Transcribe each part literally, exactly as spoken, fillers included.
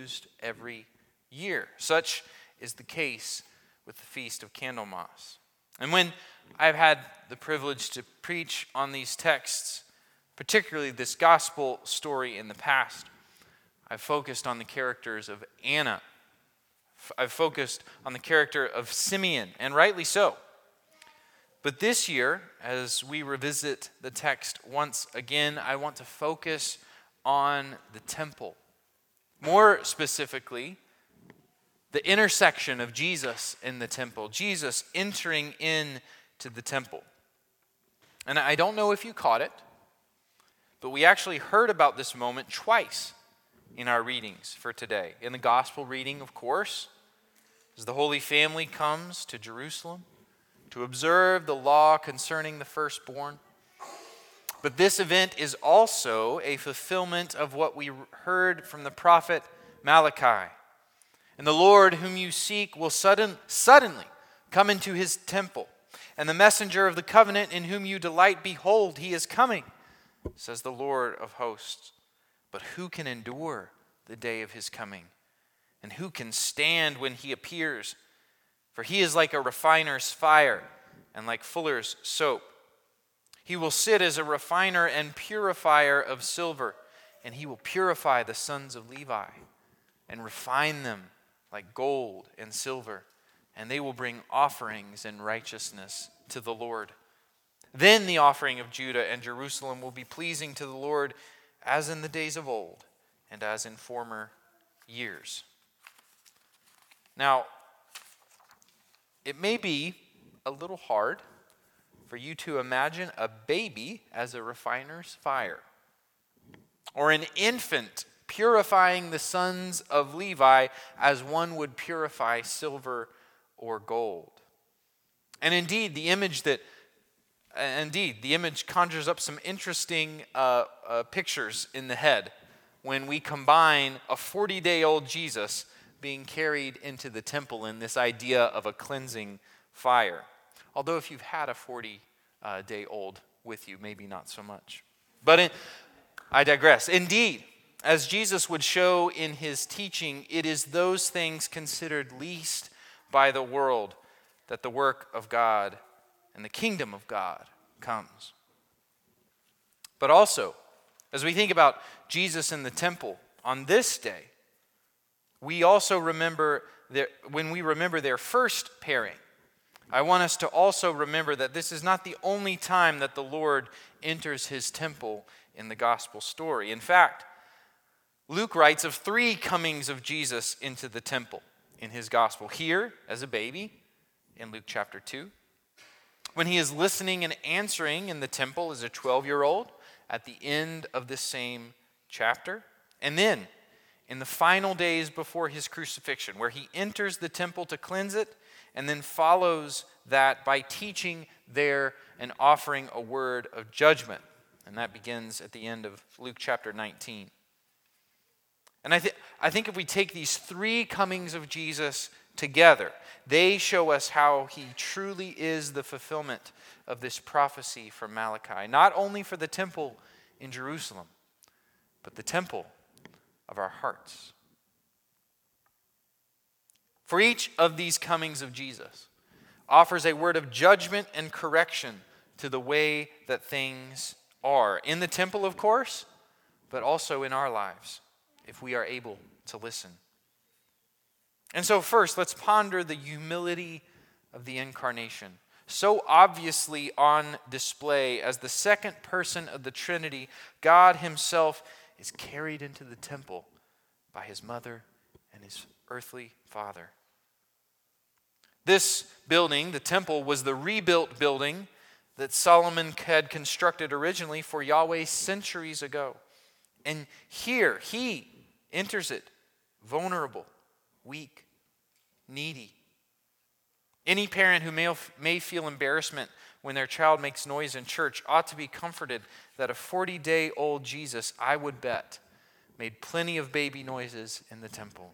used every year. Such is the case with the Feast of Candlemas. And when I've had the privilege to preach on these texts, particularly this gospel story in the past, I've focused on the characters of Anna. I've focused on the character of Simeon, and rightly so. But this year, as we revisit the text once again, I want to focus on the temple. More specifically, the intersection of Jesus in the temple, Jesus entering into the temple. And I don't know if you caught it, but we actually heard about this moment twice in our readings for today. In the gospel reading, of course, as the Holy Family comes to Jerusalem to observe the law concerning the firstborn. But this event is also a fulfillment of what we heard from the prophet Malachi. And the Lord whom you seek will sudden, suddenly come into his temple. And the messenger of the covenant in whom you delight, behold, he is coming, says the Lord of hosts. But who can endure the day of his coming? And who can stand when he appears? For he is like a refiner's fire and like fuller's soap. He will sit as a refiner and purifier of silver, and he will purify the sons of Levi and refine them like gold and silver, and they will bring offerings in righteousness to the Lord. Then the offering of Judah and Jerusalem will be pleasing to the Lord, as in the days of old and as in former years. Now, it may be a little hard for you to imagine a baby as a refiner's fire, or an infant purifying the sons of Levi as one would purify silver or gold. And indeed, the image that Indeed, the image conjures up some interesting uh, uh, pictures in the head when we combine a forty-day-old Jesus being carried into the temple in this idea of a cleansing fire. Although if you've had a forty-day-old with you, maybe not so much. But in, I digress. Indeed, as Jesus would show in his teaching, it is those things considered least by the world that the work of God and the kingdom of God comes. But also, as we think about Jesus in the temple on this day, we also remember their, when we remember their first pairing, I want us to also remember that this is not the only time that the Lord enters his temple in the gospel story. In fact, Luke writes of three comings of Jesus into the temple in his gospel. Here, as a baby, in Luke chapter two. When he is listening and answering in the temple as a twelve-year-old at the end of this same chapter. And then in the final days before his crucifixion, where he enters the temple to cleanse it and then follows that by teaching there and offering a word of judgment. And that begins at the end of Luke chapter nineteen. And I, th- I think if we take these three comings of Jesus together, they show us how he truly is the fulfillment of this prophecy from Malachi, not only for the temple in Jerusalem, but the temple of our hearts. For each of these comings of Jesus offers a word of judgment and correction to the way that things are. In the temple, of course, but also in our lives, if we are able to listen. And so first, let's ponder the humility of the incarnation, so obviously on display as the second person of the Trinity. God himself is carried into the temple by his mother and his earthly father. This building, the temple, was the rebuilt building that Solomon had constructed originally for Yahweh centuries ago. And here, he enters it vulnerable, weak, needy. Any parent who may, may feel embarrassment when their child makes noise in church ought to be comforted that a forty-day-old Jesus, I would bet, made plenty of baby noises in the temple.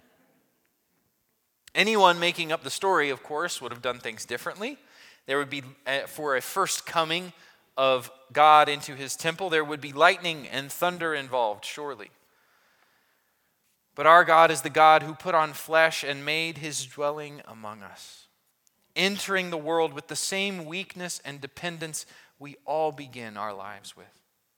Anyone making up the story, of course, would have done things differently. There would be, for a first coming of God into his temple, there would be lightning and thunder involved, surely. But our God is the God who put on flesh and made his dwelling among us, entering the world with the same weakness and dependence we all begin our lives with.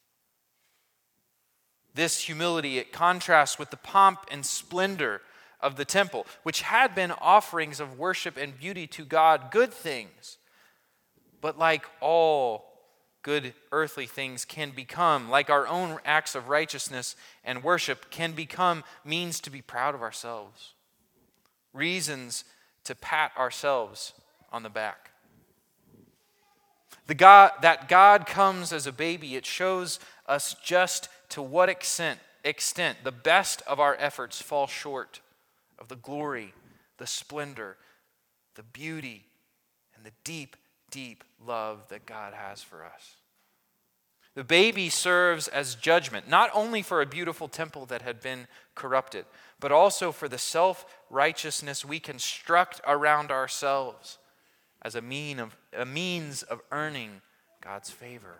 This humility, it contrasts with the pomp and splendor of the temple, which had been offerings of worship and beauty to God, good things. But like all good earthly things can become, like our own acts of righteousness and worship, can become means to be proud of ourselves, reasons to pat ourselves on the back. The God, that God comes as a baby, it shows us just to what extent, extent the best of our efforts fall short of the glory, the splendor, the beauty, and the deep, deep love that God has for us. The baby serves as judgment, not only for a beautiful temple that had been corrupted, but also for the self-righteousness we construct around ourselves as a, mean of, a means of earning God's favor.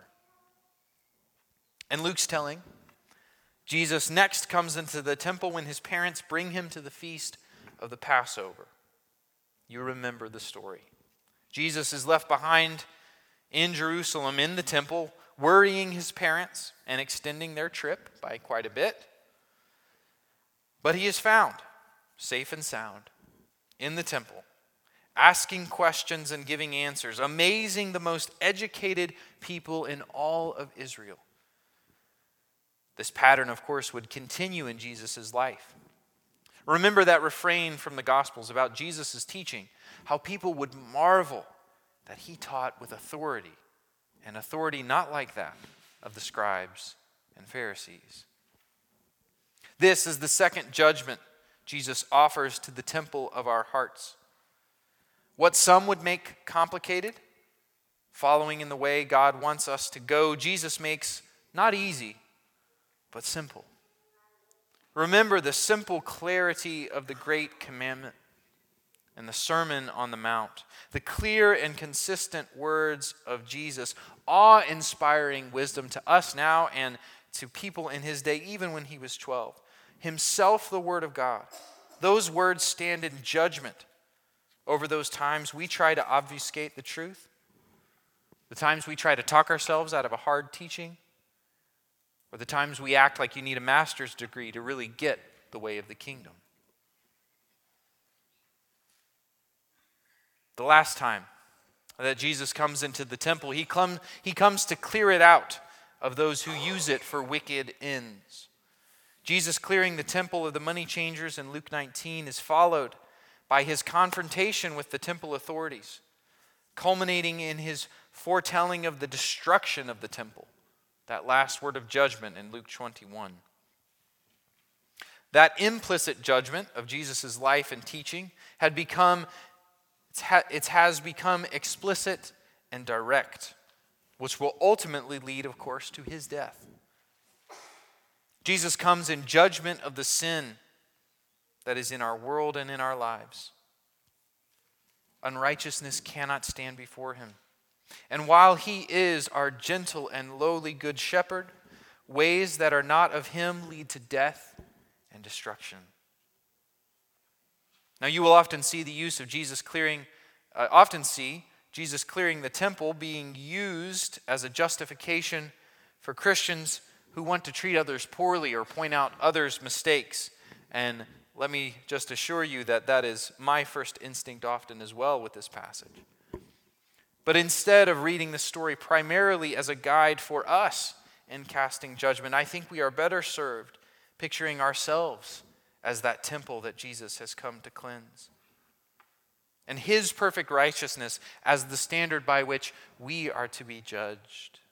And Luke's telling, Jesus next comes into the temple when his parents bring him to the feast of the Passover. You remember the story. Jesus is left behind in Jerusalem in the temple, worrying his parents and extending their trip by quite a bit. But he is found, safe and sound, in the temple, asking questions and giving answers, amazing the most educated people in all of Israel. This pattern, of course, would continue in Jesus' life. Remember that refrain from the Gospels about Jesus' teaching, how people would marvel that he taught with authority, and authority not like that of the scribes and Pharisees. This is the second judgment Jesus offers to the temple of our hearts. What some would make complicated, following in the way God wants us to go, Jesus makes not easy, but simple. Remember the simple clarity of the great commandment and the Sermon on the Mount, the clear and consistent words of Jesus, awe-inspiring wisdom to us now and to people in his day, even when he was twelve. Himself, the Word of God. Those words stand in judgment over those times we try to obfuscate the truth, the times we try to talk ourselves out of a hard teaching, or the times we act like you need a master's degree to really get the way of the kingdom. The last time that Jesus comes into the temple, he, come, he comes to clear it out of those who use it for wicked ends. Jesus clearing the temple of the money changers in Luke nineteen is followed by his confrontation with the temple authorities, culminating in his foretelling of the destruction of the temple, that last word of judgment in Luke twenty-one. That implicit judgment of Jesus' life and teaching had become, it has become explicit and direct, which will ultimately lead, of course, to his death. Jesus comes in judgment of the sin that is in our world and in our lives. Unrighteousness cannot stand before him. And while he is our gentle and lowly good shepherd, ways that are not of him lead to death and destruction. Now you will often see the use of Jesus clearing, uh, often see Jesus clearing the temple being used as a justification for Christians who want to treat others poorly or point out others' mistakes. And let me just assure you that that is my first instinct often as well with this passage. But instead of reading the story primarily as a guide for us in casting judgment, I think we are better served picturing ourselves as that temple that Jesus has come to cleanse, and his perfect righteousness as the standard by which we are to be judged.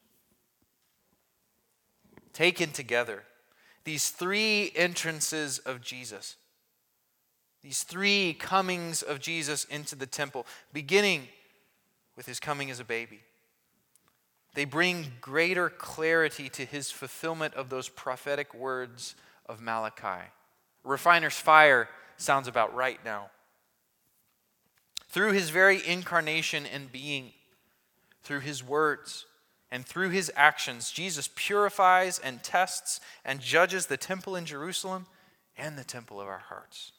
Taken together, these three entrances of Jesus, these three comings of Jesus into the temple, beginning with his coming as a baby, they bring greater clarity to his fulfillment of those prophetic words of Malachi. A refiner's fire sounds about right now. Through his very incarnation and being, through his words, and through his actions, Jesus purifies and tests and judges the temple in Jerusalem and the temple of our hearts.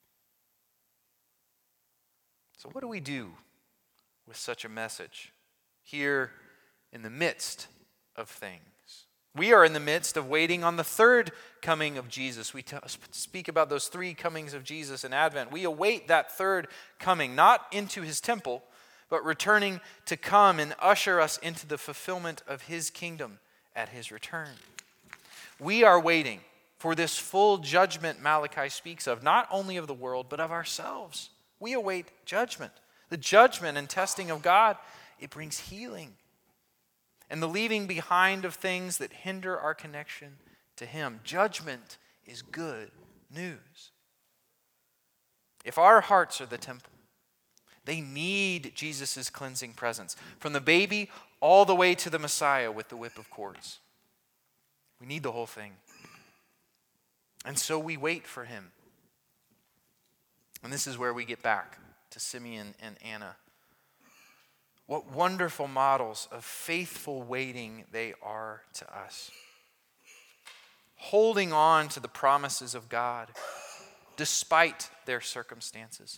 So what do we do with such a message here in the midst of things? We are in the midst of waiting on the third coming of Jesus. We t- speak about those three comings of Jesus in Advent. We await that third coming, not into his temple, but returning to come and usher us into the fulfillment of his kingdom at his return. We are waiting for this full judgment Malachi speaks of, not only of the world, but of ourselves. We await judgment. The judgment and testing of God, it brings healing and the leaving behind of things that hinder our connection to him. Judgment is good news. If our hearts are the temple, they need Jesus' cleansing presence, from the baby all the way to the Messiah with the whip of cords. We need the whole thing. And so we wait for him. And this is where we get back to Simeon and Anna. What wonderful models of faithful waiting they are to us. Holding on to the promises of God despite their circumstances.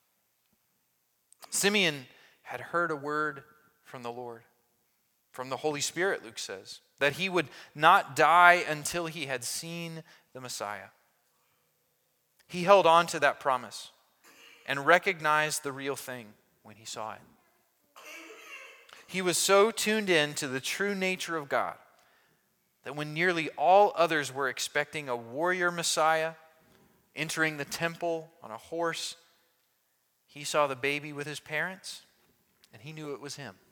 Simeon had heard a word from the Lord, from the Holy Spirit, Luke says, that he would not die until he had seen the Messiah. He held on to that promise and recognized the real thing when he saw it. He was so tuned in to the true nature of God that when nearly all others were expecting a warrior Messiah entering the temple on a horse, he saw the baby with his parents, and he knew it was him.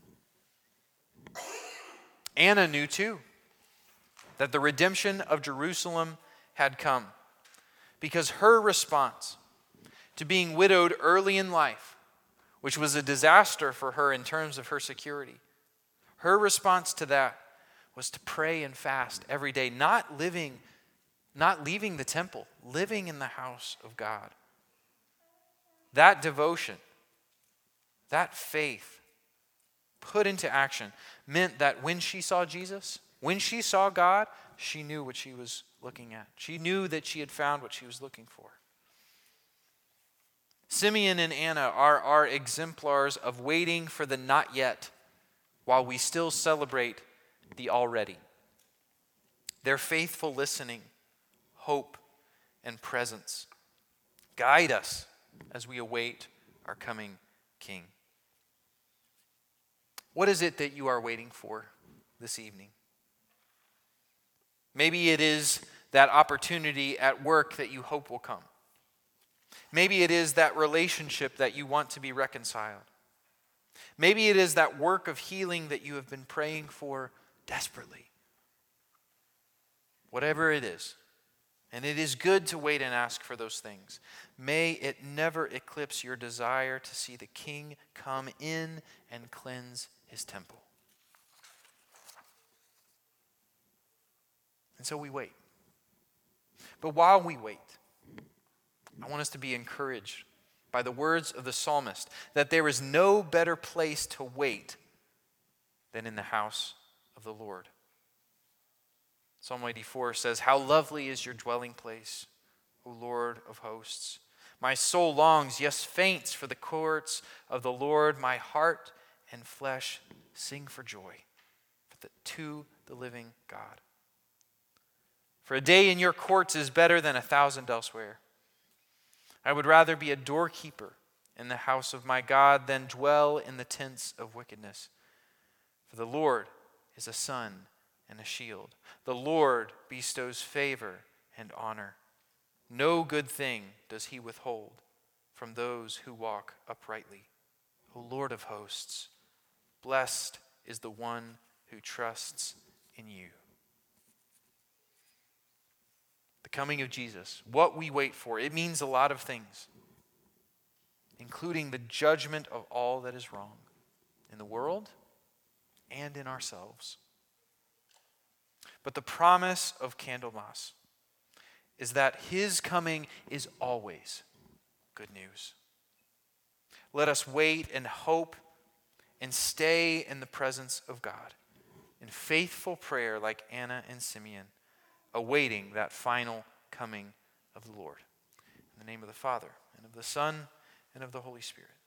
Anna knew too that the redemption of Jerusalem had come because her response to being widowed early in life, which was a disaster for her in terms of her security, her response to that was to pray and fast every day, not living, not leaving the temple, living in the house of God. That devotion, that faith put into action meant that when she saw Jesus, when she saw God, she knew what she was looking at. She knew that she had found what she was looking for. Simeon and Anna are our exemplars of waiting for the not yet while we still celebrate the already. Their faithful listening, hope, and presence guide us as we await our coming King. What is it that you are waiting for this evening? Maybe it is that opportunity at work that you hope will come. Maybe it is that relationship that you want to be reconciled. Maybe it is that work of healing that you have been praying for desperately. Whatever it is, and it is good to wait and ask for those things, may it never eclipse your desire to see the King come in and cleanse his temple. And so we wait. But while we wait, I want us to be encouraged by the words of the psalmist that there is no better place to wait than in the house of the Lord. Psalm eighty-four says, "How lovely is your dwelling place, O Lord of hosts. My soul longs, yes, faints for the courts of the Lord. My heart and flesh sing for joy for the, to the living God. For a day in your courts is better than a thousand elsewhere. I would rather be a doorkeeper in the house of my God than dwell in the tents of wickedness. For the Lord is a sun and a shield. The Lord bestows favor and honor. No good thing does he withhold from those who walk uprightly. O Lord of hosts, blessed is the one who trusts in you." The coming of Jesus, what we wait for, it means a lot of things, including the judgment of all that is wrong in the world and in ourselves. But the promise of Candlemas is that his coming is always good news. Let us wait and hope and stay in the presence of God in faithful prayer like Anna and Simeon, awaiting that final coming of the Lord. In the name of the Father, and of the Son, and of the Holy Spirit.